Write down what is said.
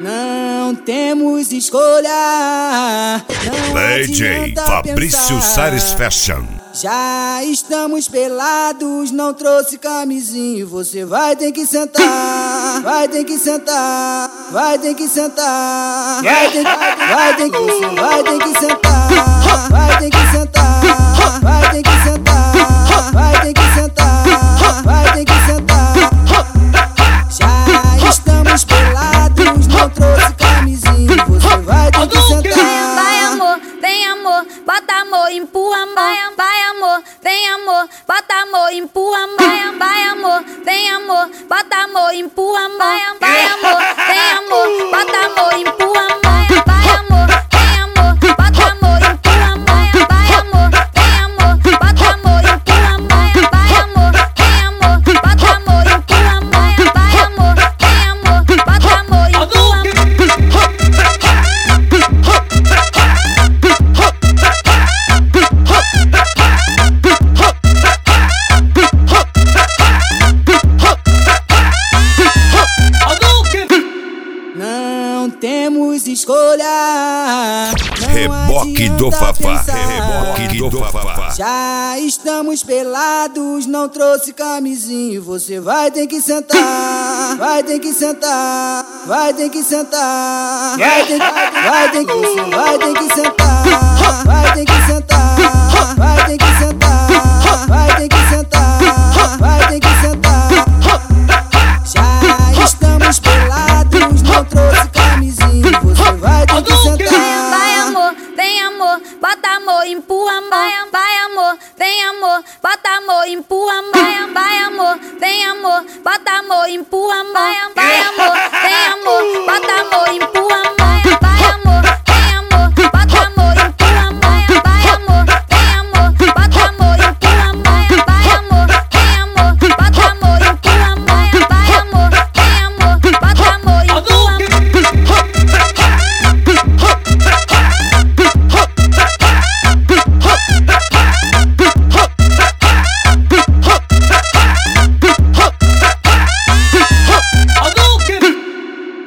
Não temos escolha. DJ Fabrício Sares Fashion. Já estamos pelados, não trouxe camisinha. Você vai ter que sentar, vai ter que sentar, vai ter que sentar, vai ter que sentar, vai ter que sentar, vai ter que sentar, vai ter que sentar, vai ter que sentar, vai ter que sentar. Já estamos pelados, não trouxe camisinha. Você vai ter que sentar. Vai amor, vem amor, bota amor, empurra amor. Vai amor, vem amor, bota amor, empurra amor. Vai amor, vem amor, bota amor, empurra amor. Vai amor, vem amor, bota amor, empurra amor. Vai amor, vem amor, bota amor, empurra amor. Vai amor, vem amor, bota amor, empurra amor. Vai amor, vem amor, bota amor, empurra amor. Vai amor, vem amor, bota amor, empurra amor. Não temos escolha. Reboque do Fafá. Reboque do Fafá. Já estamos pelados, não trouxe camisinha. Você vai ter que sentar, vai ter que sentar, vai ter que sentar, vai ter que sentar, vai ter que sentar, vai ter que sentar, vai ter que sentar, vai ter que sentar, vai ter que